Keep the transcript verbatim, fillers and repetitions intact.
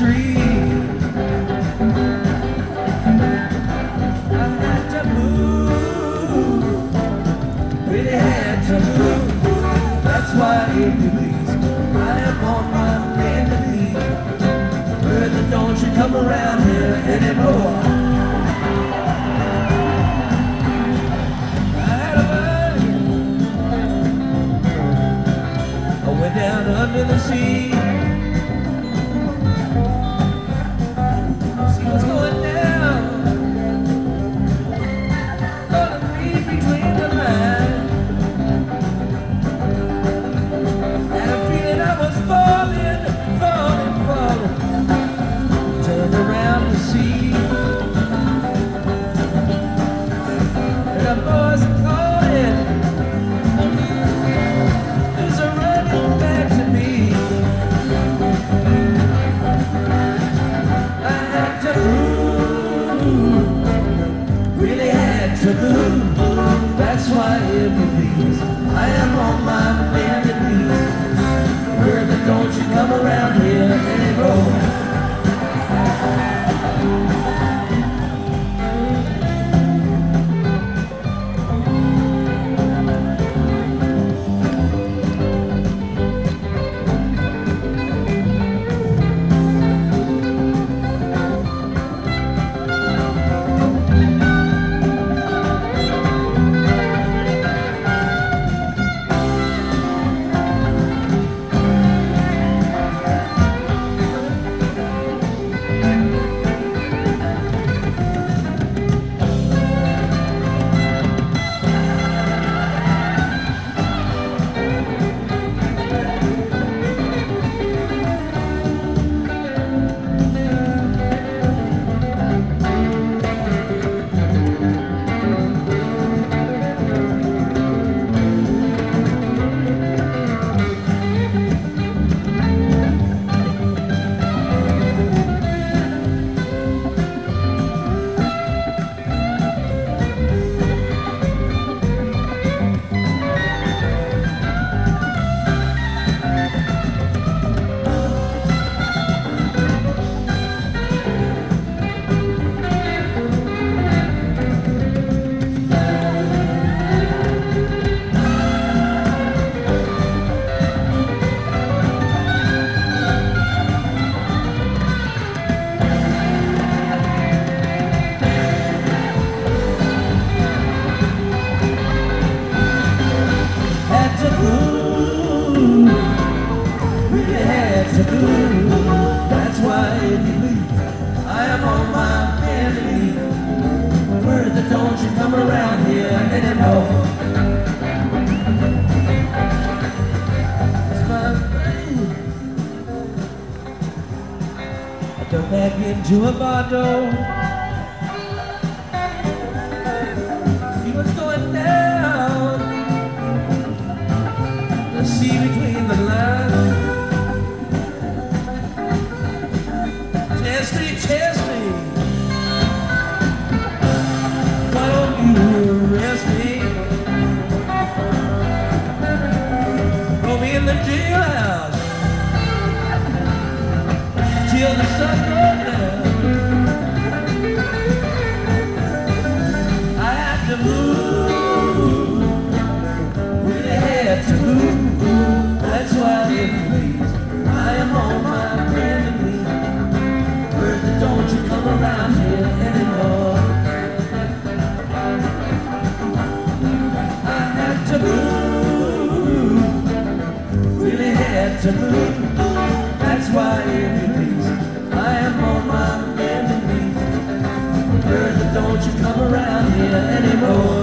street. I had to move, really had to move. That's why, if you please, I am on my bended knee. Brother, don't you come around here anymore. Down under the sea, see what's going down. Gonna read between the lines, and a feeling I was falling, falling, falling. Turned around to see, and a voice calling. That's why, if you please, I am on my bended knees. Brother, don't you come around here anymore. That's why, if you please, I am on my bended knee. Brother, don't you come around here anymore. That's my thing. I jump back into a bottle. See what's going down. Let's see between the lines. Test me, test me. Why don't you arrest me? Throw me in the jailhouse till the sun goes down. I had to move, really had to move. That's why, if you please, I am on my bended knee. Don't you come around here anymore. I had to move, really had to move. That's why, if you please, I am on my bended knees. Brother, don't you come around here anymore.